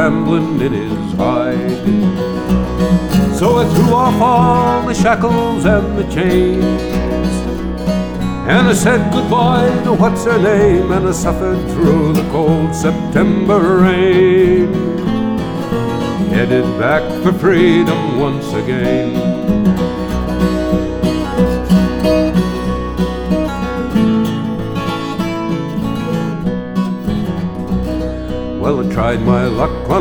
trembling in his hide. So I threw off all the shackles and the chains, and I said goodbye to what's her name, and I suffered through the cold September rain, headed back for freedom once again. Well, I tried my luck